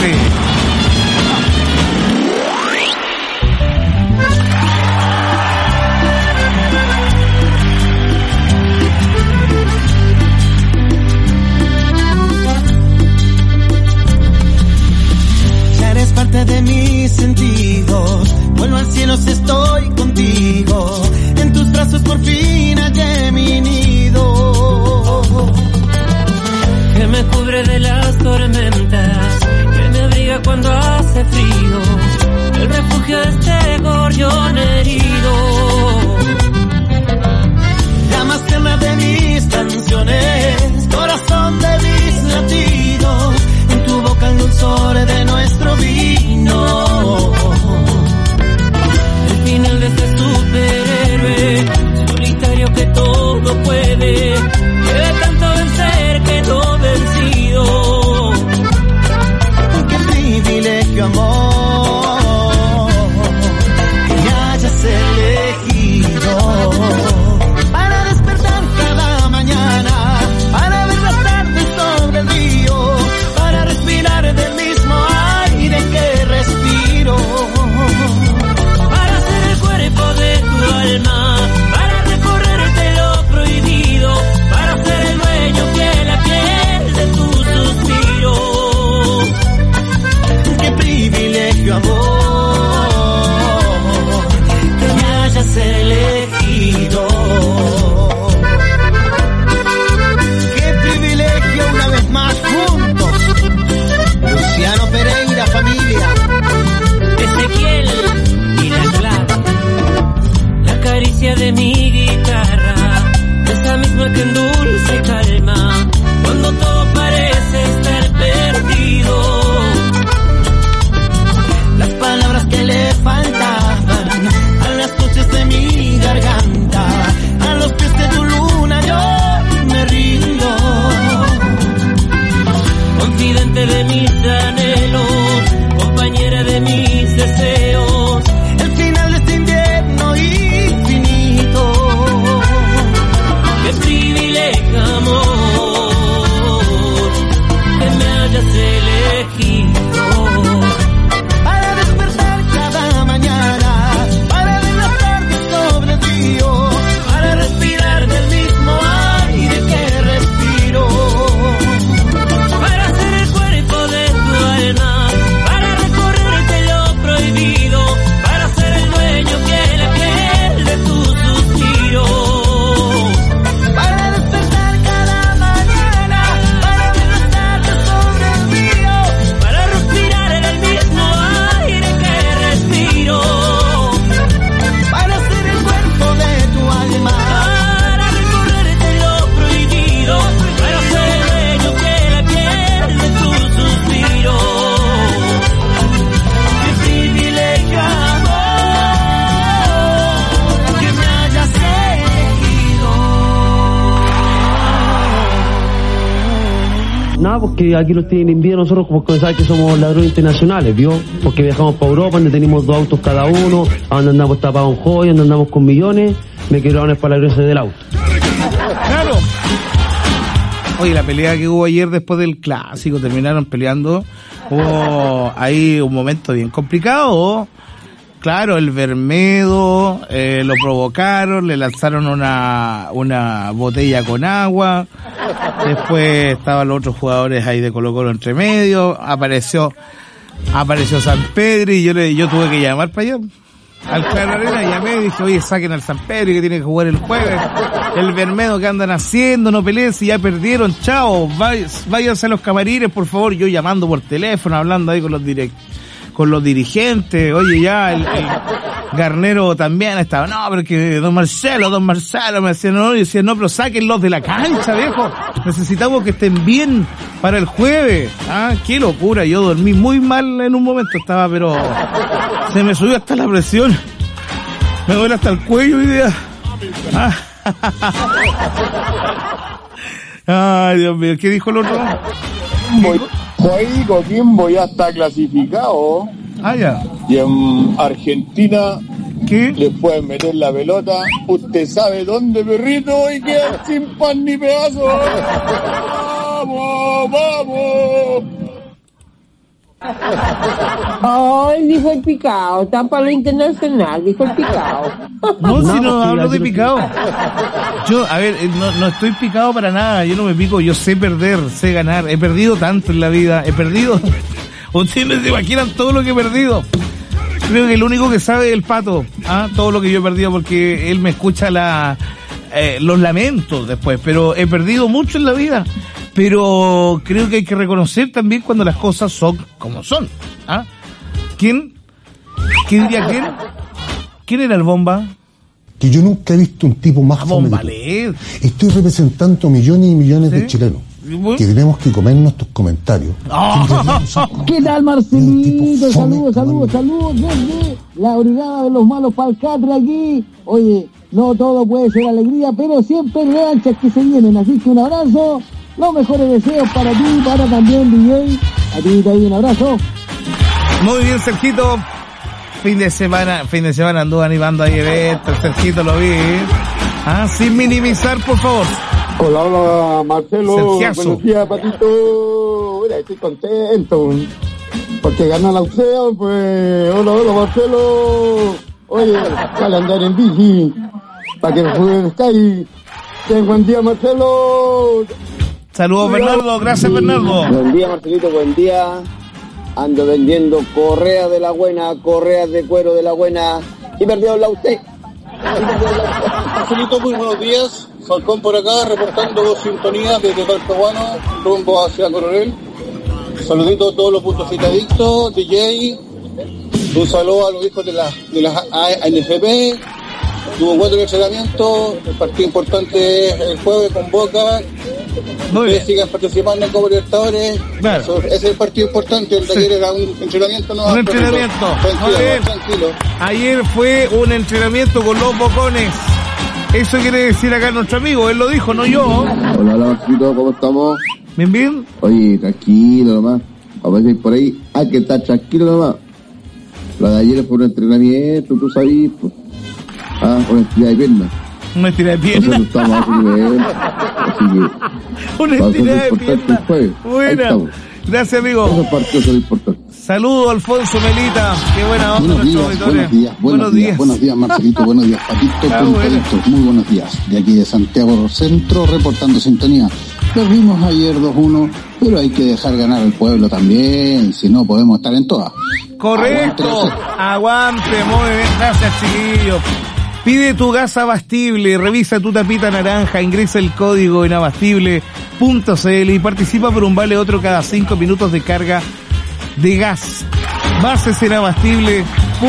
Parte de mis sentidos, vuelvo al cielo si estoy contigo, en tus brazos por fin hallé mi nido, que me cubre de las tormentas, que me abriga cuando hace frío, el refugio de este gorrión herido, la más tierna de mis canciones, corazón de mis latidos, tu boca el dulzor de nuestro vino, el final de este superhéroe solitario que todo puede, que de tanto vencer quedó vencido. Qué privilegio, amor, que me hayas elegido para despertar cada mañana, para ver las tardes sobre el río, para respirar del mismo aire que respiro, para ser el cuerpo de tu alma, para recorrerte lo prohibido, para ser el dueño piel a piel de tu suspiro. Qué privilegio, amor, que me hayas elegido. Qué privilegio una vez más juntos. Luciano Pereira, familia, Ezequiel y la clave, la caricia de mi guitarra, esa misma que endulce y calma cuando todo parece estar perdido, las palabras que le faltaban a las noches de mi garganta, a los pies de tu luna yo me rindo, confidente de mis anhelos, compañera de mis deseos, el final de este invierno infinito. Qué privilegio, amor, que me hayas elegido para despertar cada mañana, para ver las tardes sobre el río, para respirar del mismo aire que respiro, para ser el cuerpo de tu alma, para recorrerte lo prohibido, para ser el dueño piel a piel de tu suspiro, para despertar cada mañana, para ver las tardes sobre el río, para respirar en el mismo aire que respiro, para ser el cuerpo de tu alma, para recorrerte lo prohibido, para ser el dueño piel a piel de tu suspiro. Qué privilegio, amor, que me hayas elegido. Nada, porque aquí los tienen envidia nosotros porque saben que somos ladrones internacionales, ¿vio? Porque viajamos para Europa, donde tenemos 2 autos cada uno, a donde andamos tapados en joyas, donde andamos con millones, me quiero dar para la gracia del auto. Claro. Oye, la pelea que hubo ayer después del clásico, terminaron peleando. Hubo ahí un momento bien complicado. Claro, el Bermedo, lo provocaron, le lanzaron una botella con agua. Después estaban los otros jugadores ahí de Colo-Colo entre medio. Apareció San Pedro y yo tuve que llamar para allá. Al Claro Arena llamé y dije, oye, saquen al San Pedro que tiene que jugar el jueves. El Bermedo que andan haciendo, no peleen, si ya perdieron, chao, váyanse a los camarines, por favor. Yo llamando por teléfono, hablando ahí con los dirigentes. Oye, ya el Garnero también estaba, no, pero que don Marcelo me decía, no, y decía, no, pero sáquenlos de la cancha, viejo. Necesitamos que estén bien para el jueves. Qué locura, yo dormí muy mal en un momento, estaba, pero se me subió hasta la presión. Me duele hasta el cuello hoy día. Ay, Dios mío, ¿qué dijo el otro? Coquimbo ya está clasificado. Ya. Y en Argentina, ¿qué? Le pueden meter la pelota. Usted sabe dónde, perrito, y queda sin pan ni pedazo. ¡Vamos, vamos! Ay, dijo el Picao, está para lo internacional, dijo el Picao. No, si no hablo de picado. Yo, a ver, no estoy picado para nada, yo no me pico, yo sé perder, sé ganar, he perdido tanto en la vida, ustedes no se imaginan todo lo que he perdido. Creo que el único que sabe es el Pato, todo lo que yo he perdido, porque él me escucha los lamentos después, pero he perdido mucho en la vida. Pero creo que hay que reconocer también cuando las cosas son como son. ¿Quién? ¿Qué diría quién? ¿Quién era el Bomba? Que yo nunca he visto un tipo más fome. Estoy representando millones y millones de chilenos. Que tenemos que comernos tus comentarios. ¿Qué tal, Marcelito? Saludos desde la brigada de los malos palcatre aquí. Oye, no todo puede ser alegría, pero siempre hay revanchas que se vienen, así que un abrazo. Los mejores deseos para ti, para también DJ. A ti también un abrazo. Muy bien, Sergito. Fin de semana anduvo animando ahí eventos. Sergito lo vi. Sin minimizar, por favor. Hola, Marcelo. Sergiazo. Buenos días, Patito. Mira, estoy contento porque ganó la UCEO, pues. Hola, Marcelo. Oye, sale a andar en bici para que juegue Sky. Ten buen día, Marcelo. Saludos, Bernardo. Gracias, Bernardo. Buen día, Marcelito. Buen día. Ando vendiendo correas de la buena, correas de cuero de la buena. Y perdió la usted. Marcelito, muy buenos días. Falcón por acá, reportando 2 sintonías desde Talcahuano, rumbo hacia Coronel. Saludito a todos los puntos citadictos, DJ. Un saludo a los hijos de las ANFP. Tuvo 4 entrenamientos, el partido importante es el jueves con Boca. Ustedes sigan participando en Copa Libertadores. Claro. Ese es el partido importante, el de ayer era un entrenamiento. Un entrenamiento. Tranquilo. Ayer fue un entrenamiento con los bocones. Eso quiere decir acá nuestro amigo, él lo dijo, no yo. Hola, Marcito, ¿cómo estamos? Bien. Oye, tranquilo nomás. A veces por ahí hay que estar tranquilo nomás. La de ayer fue un entrenamiento, tú sabes, pues. Una estirada de piernas. Una estirada de piernas. Nosotros estamos a su nivel, así que... Una estirada de piernas. Buena. Gracias, amigo. Esos partidos son importantes. Saludos, Alfonso Melita. Qué buena onda. Buenos días, Marcelito. Buenos días, Patito. Muy buenos días. De aquí de Santiago Centro, reportando sintonía. Perdimos ayer 2-1, pero hay que dejar ganar al pueblo también, si no podemos estar en todas. Correcto. Aguante, muy bien. Gracias, chiquillos. Pide tu gas abastible, revisa tu tapita naranja, ingresa el código en abastible.cl y participa por un vale otro cada 5 minutos de carga de gas. Bases en abastible.cl.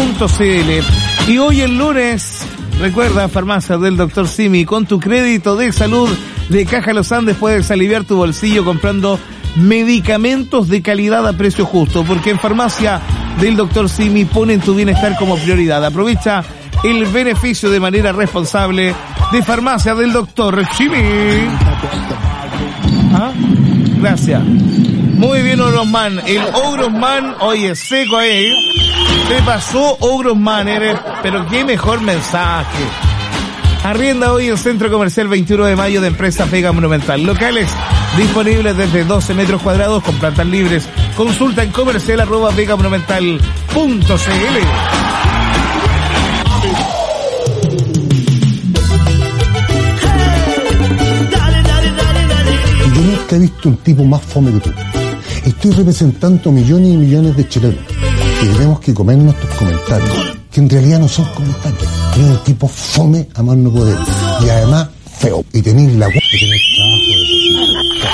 Y hoy el lunes, recuerda, farmacia del Dr. Simi, con tu crédito de salud de Caja Los Andes puedes aliviar tu bolsillo comprando medicamentos de calidad a precio justo, porque en farmacia del Dr. Simi ponen tu bienestar como prioridad. Aprovecha el beneficio de manera responsable de farmacia del Dr. Simi. Gracias. Muy bien, Ogrosman. El Ogrosman, oye, seco ahí. Te pasó, Ogrosman, pero qué mejor mensaje. Arrienda hoy en Centro Comercial 21 de Mayo de Empresa Vega Monumental. Locales disponibles desde 12 metros cuadrados con plantas libres. Consulta en comercial@vegamonumental.cl. Yo nunca he visto un tipo más fome que tú. Estoy representando millones y millones de chilenos. Y tenemos que comernos tus comentarios. que en realidad no sos como tal. Eres un tipo fome a más no poder. Y además, feo. Y tenés la de tener trabajo de cocina.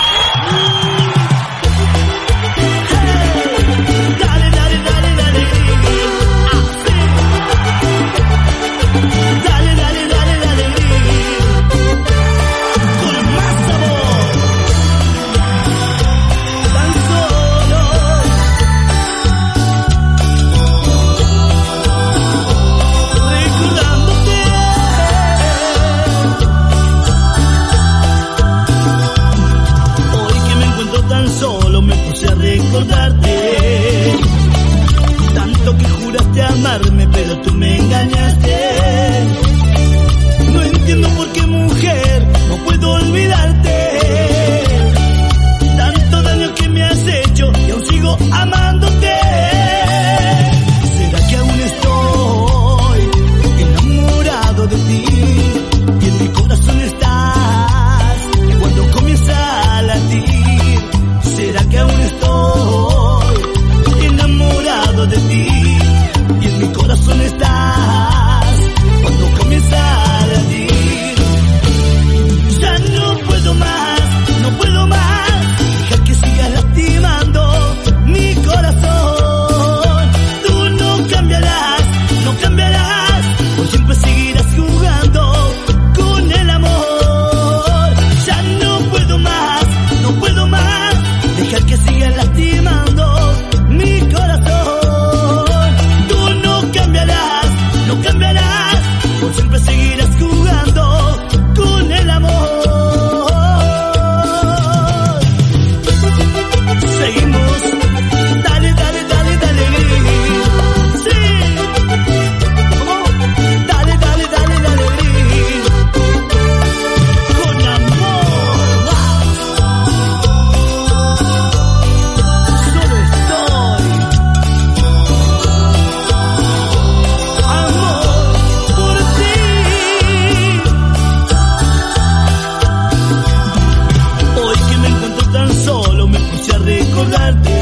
Recordarte tanto que juraste amarme, pero tú me engañaste. No entiendo por qué, mujer, no puedo olvidarte. Tanto daño que me has hecho y aún sigo amándote. ¿Será que aún estoy enamorado de ti? Y en mi corazón estás cuando comienza a latir. ¿Será que aún estoy enamorado de ti? Y en mi corazón estás cuando comienza a latir. Ya no puedo más, no puedo más dejar que sigas lastimando mi corazón. Tú no cambiarás, no cambiarás, por siempre seguirás jugando con el amor. Ya no puedo más, no puedo más dejar que sigas lastimando mi corazón. Tú no cambiarás, no cambiarás, por siempre seguirás jugando con el amor. Seguimos, dale, dale, dale, dale, sí, ¿cómo? Dale, dale, dale, dale, con amor, solo estoy, amor, por ti. Hoy que me encuentro tan solo me puse a recordarte.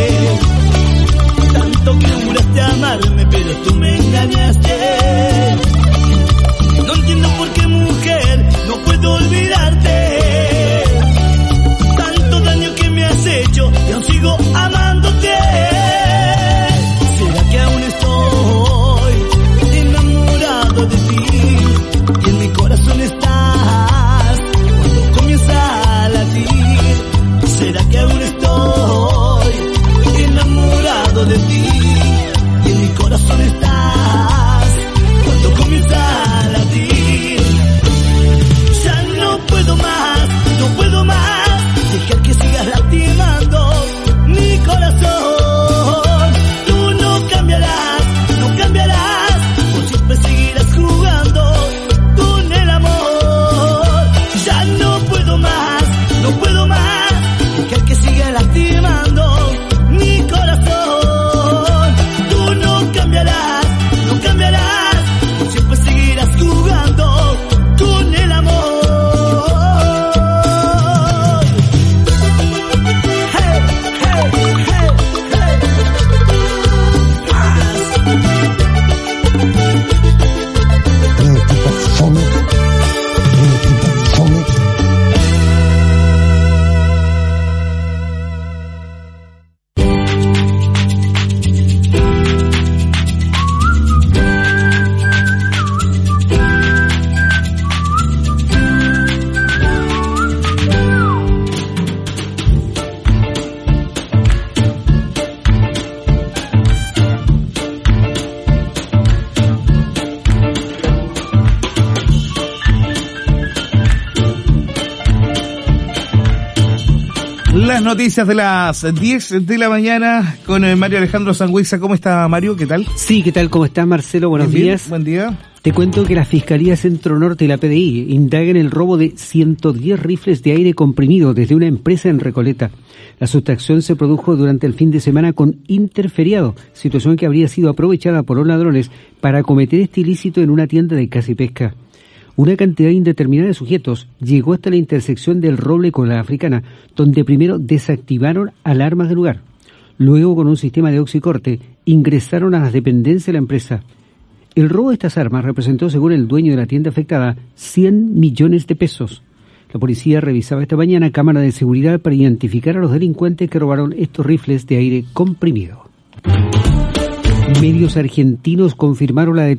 Tanto que juraste amarme, pero tú me engañaste. No entiendo por qué, mujer, no puedo olvidarte. Tanto daño que me has hecho y aún sigo amándote. ¿Será que aún estoy enamorado de ti? Y en mi corazón estás cuando comienza a latir. ¿Será que aún estoy enamorado de ti? Y en mi corazón estás cuando comienza a latir. Ya no puedo más, no puedo más dejar que sigas lastimando mi corazón. Tú no cambiarás, no cambiarás, por siempre seguirás jugando con el amor. Ya no puedo más, no puedo más dejar que sigas lastimando mi corazón. Tú no cambiarás, no cambiarás, por siempre seguirás jugando con el amor. Hey, hey, hey, hey. Eres un tipo fome. Eres un tipo fome. Las noticias de las 10 de la mañana con Mario Alejandro Sangüesa. ¿Cómo está, Mario? ¿Qué tal? Sí, ¿qué tal? ¿Cómo estás, Marcelo? Buenos Bien, días. Buen día. Te cuento que la Fiscalía Centro Norte y la PDI indagan el robo de 110 rifles de aire comprimido desde una empresa en Recoleta. La sustracción se produjo durante el fin de semana con interferiado, situación que habría sido aprovechada por los ladrones para cometer este ilícito en una tienda de caza y pesca. Una cantidad indeterminada de sujetos llegó hasta la intersección del Roble con la Africana, donde primero desactivaron alarmas del lugar. Luego, con un sistema de oxicorte, ingresaron a las dependencias de la empresa. El robo de estas armas representó, según el dueño de la tienda afectada, 100 millones de pesos. La policía revisaba esta mañana cámaras de seguridad para identificar a los delincuentes que robaron estos rifles de aire comprimido. Medios argentinos confirmaron la detención